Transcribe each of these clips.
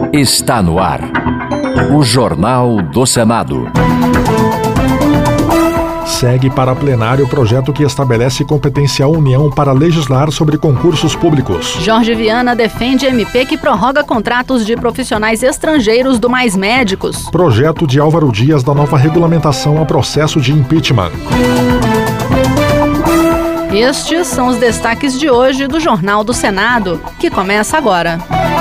Está no ar. O Jornal do Senado. Segue para plenário o projeto que estabelece competência à União para legislar sobre concursos públicos. Jorge Viana defende MP que prorroga contratos de profissionais estrangeiros do Mais Médicos. Projeto de Álvaro Dias da nova regulamentação a processo de impeachment. Estes são os destaques de hoje do Jornal do Senado, que começa agora.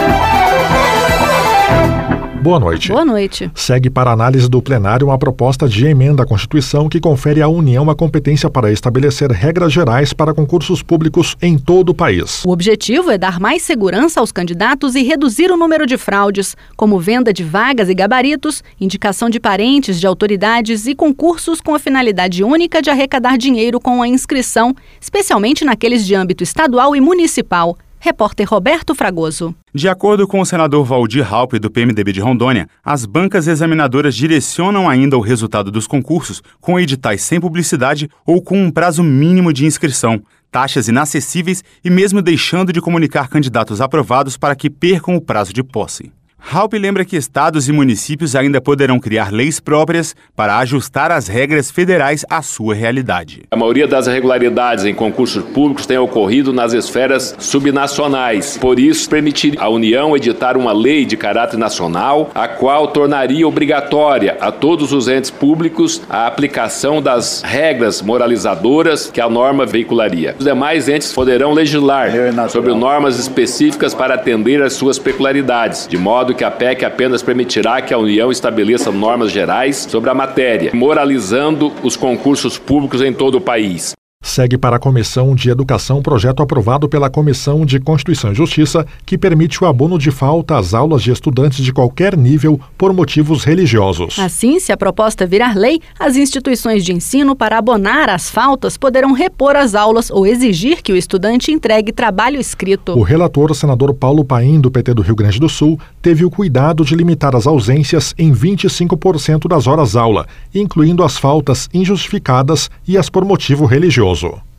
Boa noite. Boa noite. Segue para análise do plenário uma proposta de emenda à Constituição que confere à União a competência para estabelecer regras gerais para concursos públicos em todo o país. O objetivo é dar mais segurança aos candidatos e reduzir o número de fraudes, como venda de vagas e gabaritos, indicação de parentes de autoridades e concursos com a finalidade única de arrecadar dinheiro com a inscrição, especialmente naqueles de âmbito estadual e municipal. Repórter Roberto Fragoso. De acordo com o senador Waldir Raupp, do PMDB de Rondônia, as bancas examinadoras direcionam ainda o resultado dos concursos com editais sem publicidade ou com um prazo mínimo de inscrição, taxas inacessíveis e mesmo deixando de comunicar candidatos aprovados para que percam o prazo de posse. Raupp lembra que estados e municípios ainda poderão criar leis próprias para ajustar as regras federais à sua realidade. A maioria das irregularidades em concursos públicos tem ocorrido nas esferas subnacionais. Por isso, permitir à União editar uma lei de caráter nacional, a qual tornaria obrigatória a todos os entes públicos a aplicação das regras moralizadoras que a norma veicularia. Os demais entes poderão legislar sobre normas específicas para atender às suas peculiaridades, de modo que a PEC apenas permitirá que a União estabeleça normas gerais sobre a matéria, moralizando os concursos públicos em todo o país. Segue para a Comissão de Educação projeto aprovado pela Comissão de Constituição e Justiça que permite o abono de falta às aulas de estudantes de qualquer nível por motivos religiosos. Assim, se a proposta virar lei, as instituições de ensino para abonar as faltas poderão repor as aulas ou exigir que o estudante entregue trabalho escrito. O relator, senador Paulo Paim, do PT do Rio Grande do Sul, teve o cuidado de limitar as ausências em 25% das horas-aula, incluindo as faltas injustificadas e as por motivo religioso.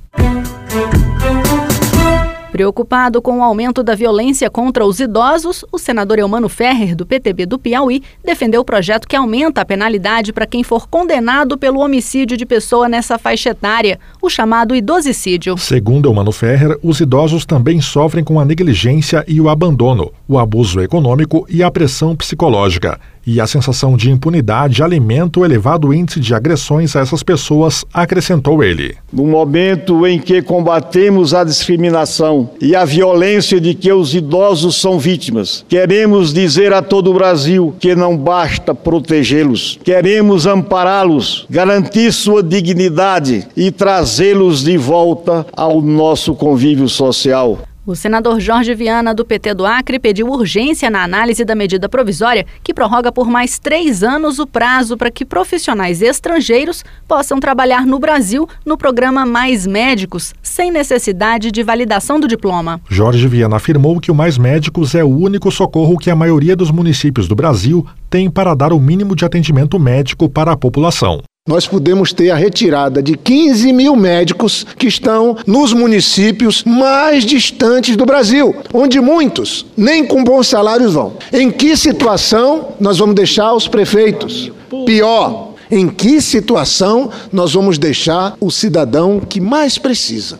Preocupado com o aumento da violência contra os idosos, o senador Eumano Ferrer, do PTB do Piauí, defendeu o projeto que aumenta a penalidade para quem for condenado pelo homicídio de pessoa nessa faixa etária, o chamado idosicídio. Segundo Eumano Ferrer, os idosos também sofrem com a negligência e o abandono, o abuso econômico e a pressão psicológica. E a sensação de impunidade alimenta o elevado índice de agressões a essas pessoas, acrescentou ele. No momento em que combatemos a discriminação e a violência de que os idosos são vítimas, queremos dizer a todo o Brasil que não basta protegê-los, queremos ampará-los, garantir sua dignidade e trazê-los de volta ao nosso convívio social. O senador Jorge Viana, do PT do Acre, pediu urgência na análise da medida provisória que prorroga por mais 3 anos o prazo para que profissionais estrangeiros possam trabalhar no Brasil no programa Mais Médicos, sem necessidade de validação do diploma. Jorge Viana afirmou que o Mais Médicos é o único socorro que a maioria dos municípios do Brasil tem para dar o mínimo de atendimento médico para a população. Nós podemos ter a retirada de 15 mil médicos que estão nos municípios mais distantes do Brasil, onde muitos nem com bons salários vão. Em que situação nós vamos deixar os prefeitos? Pior, em que situação nós vamos deixar o cidadão que mais precisa?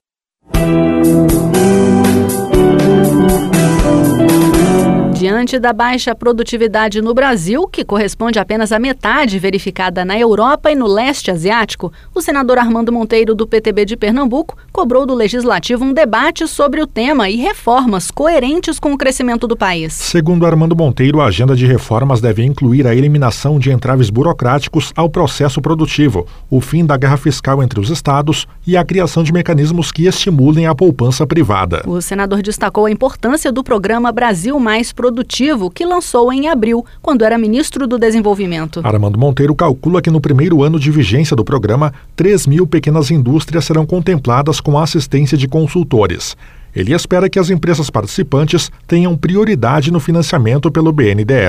Diante da baixa produtividade no Brasil, que corresponde apenas à metade verificada na Europa e no leste asiático, o senador Armando Monteiro, do PTB de Pernambuco, cobrou do Legislativo um debate sobre o tema e reformas coerentes com o crescimento do país. Segundo Armando Monteiro, a agenda de reformas deve incluir a eliminação de entraves burocráticos ao processo produtivo, o fim da guerra fiscal entre os estados e a criação de mecanismos que estimulem a poupança privada. O senador destacou a importância do programa Brasil Mais Produtivo, que lançou em abril, quando era ministro do Desenvolvimento. Armando Monteiro calcula que no primeiro ano de vigência do programa, 3 mil pequenas indústrias serão contempladas com a assistência de consultores. Ele espera que as empresas participantes tenham prioridade no financiamento pelo BNDES.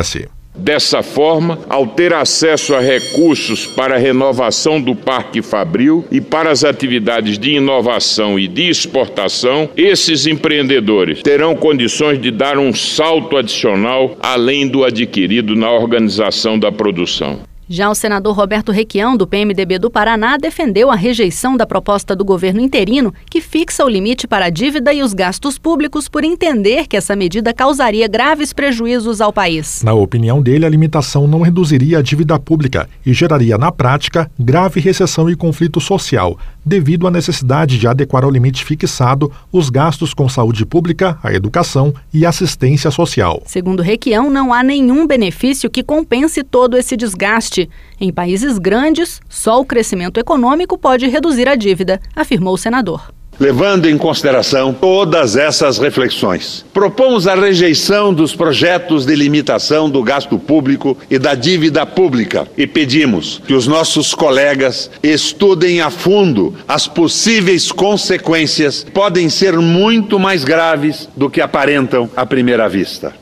Dessa forma, ao ter acesso a recursos para a renovação do Parque Fabril e para as atividades de inovação e de exportação, esses empreendedores terão condições de dar um salto adicional além do adquirido na organização da produção. Já o senador Roberto Requião, do PMDB do Paraná, defendeu a rejeição da proposta do governo interino que fixa o limite para a dívida e os gastos públicos por entender que essa medida causaria graves prejuízos ao país. Na opinião dele, a limitação não reduziria a dívida pública e geraria, na prática, grave recessão e conflito social, devido à necessidade de adequar ao limite fixado os gastos com saúde pública, a educação e assistência social. Segundo Requião, não há nenhum benefício que compense todo esse desgaste. Em países grandes, só o crescimento econômico pode reduzir a dívida, afirmou o senador. Levando em consideração todas essas reflexões, propomos a rejeição dos projetos de limitação do gasto público e da dívida pública e pedimos que os nossos colegas estudem a fundo as possíveis consequências que podem ser muito mais graves do que aparentam à primeira vista.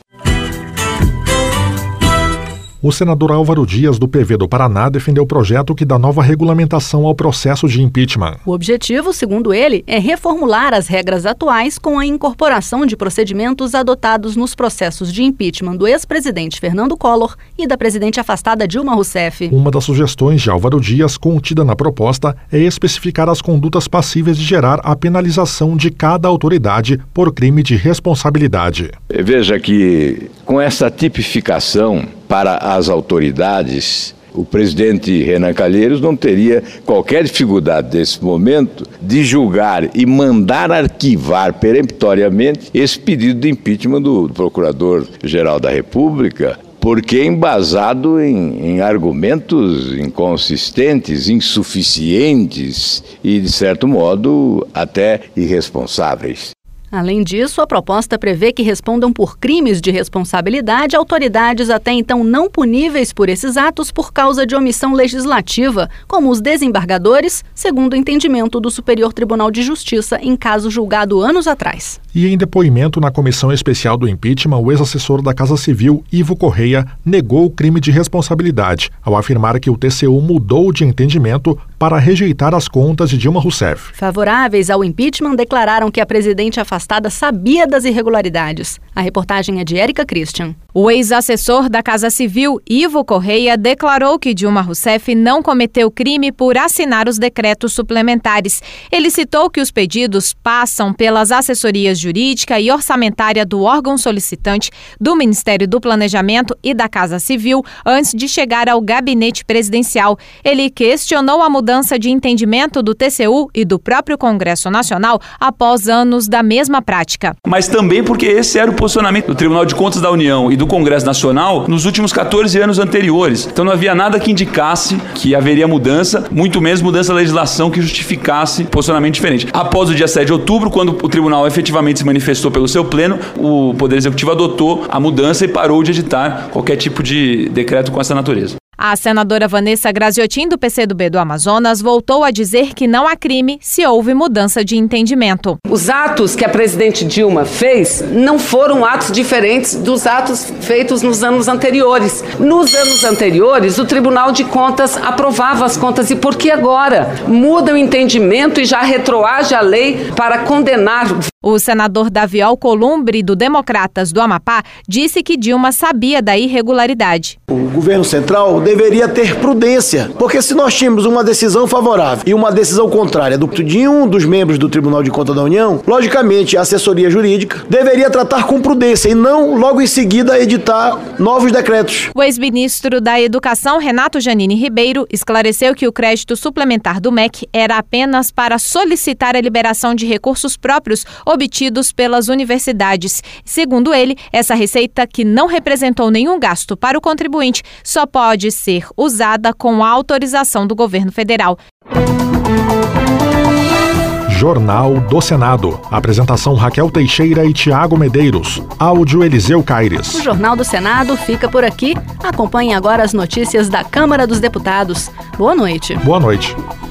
O senador Álvaro Dias, do PV do Paraná, defendeu o projeto que dá nova regulamentação ao processo de impeachment. O objetivo, segundo ele, é reformular as regras atuais com a incorporação de procedimentos adotados nos processos de impeachment do ex-presidente Fernando Collor e da presidente afastada Dilma Rousseff. Uma das sugestões de Álvaro Dias, contida na proposta, é especificar as condutas passíveis de gerar a penalização de cada autoridade por crime de responsabilidade. Veja que, com essa tipificação para as autoridades, o presidente Renan Calheiros não teria qualquer dificuldade nesse momento de julgar e mandar arquivar peremptoriamente esse pedido de impeachment do Procurador-Geral da República, porque é embasado em argumentos inconsistentes, insuficientes e, de certo modo, até irresponsáveis. Além disso, a proposta prevê que respondam por crimes de responsabilidade autoridades até então não puníveis por esses atos por causa de omissão legislativa, como os desembargadores, segundo o entendimento do Superior Tribunal de Justiça em caso julgado anos atrás. E em depoimento na Comissão Especial do Impeachment, o ex-assessor da Casa Civil, Ivo Correia, negou o crime de responsabilidade, ao afirmar que o TCU mudou de entendimento para rejeitar as contas de Dilma Rousseff. Favoráveis ao impeachment declararam que a presidente afastada sabia das irregularidades. A reportagem é de Érica Christian. O ex-assessor da Casa Civil, Ivo Correia, declarou que Dilma Rousseff não cometeu crime por assinar os decretos suplementares. Ele citou que os pedidos passam pelas assessorias jurídica e orçamentária do órgão solicitante, do Ministério do Planejamento e da Casa Civil antes de chegar ao gabinete presidencial. Ele questionou a mudança de entendimento do TCU e do próprio Congresso Nacional após anos da mesma prática. Mas também porque esse era o posicionamento do Tribunal de Contas da União e do Congresso Nacional nos últimos 14 anos anteriores. Então não havia nada que indicasse que haveria mudança, muito menos mudança da legislação que justificasse posicionamento diferente. Após o dia 7 de outubro, quando o Tribunal efetivamente se manifestou pelo seu pleno, o Poder Executivo adotou a mudança e parou de editar qualquer tipo de decreto com essa natureza. A senadora Vanessa Graziotin, do PCdoB do Amazonas, voltou a dizer que não há crime se houve mudança de entendimento. Os atos que a presidente Dilma fez não foram atos diferentes dos atos feitos nos anos anteriores. Nos anos anteriores, o Tribunal de Contas aprovava as contas. E por que agora muda o entendimento e já retroage a lei para condenar? O senador Davi Alcolumbre, do Democratas do Amapá, disse que Dilma sabia da irregularidade. O governo central deveria ter prudência, porque se nós tínhamos uma decisão favorável e uma decisão contrária de um dos membros do Tribunal de Contas da União, logicamente a assessoria jurídica deveria tratar com prudência e não logo em seguida editar novos decretos. O ex-ministro da Educação, Renato Janine Ribeiro, esclareceu que o crédito suplementar do MEC era apenas para solicitar a liberação de recursos próprios obtidos pelas universidades. Segundo ele, essa receita, que não representou nenhum gasto para o contribuinte, só pode ser usada com a autorização do governo federal. Jornal do Senado. Apresentação Raquel Teixeira e Tiago Medeiros. Áudio Eliseu Caires. O Jornal do Senado fica por aqui. Acompanhe agora as notícias da Câmara dos Deputados. Boa noite. Boa noite.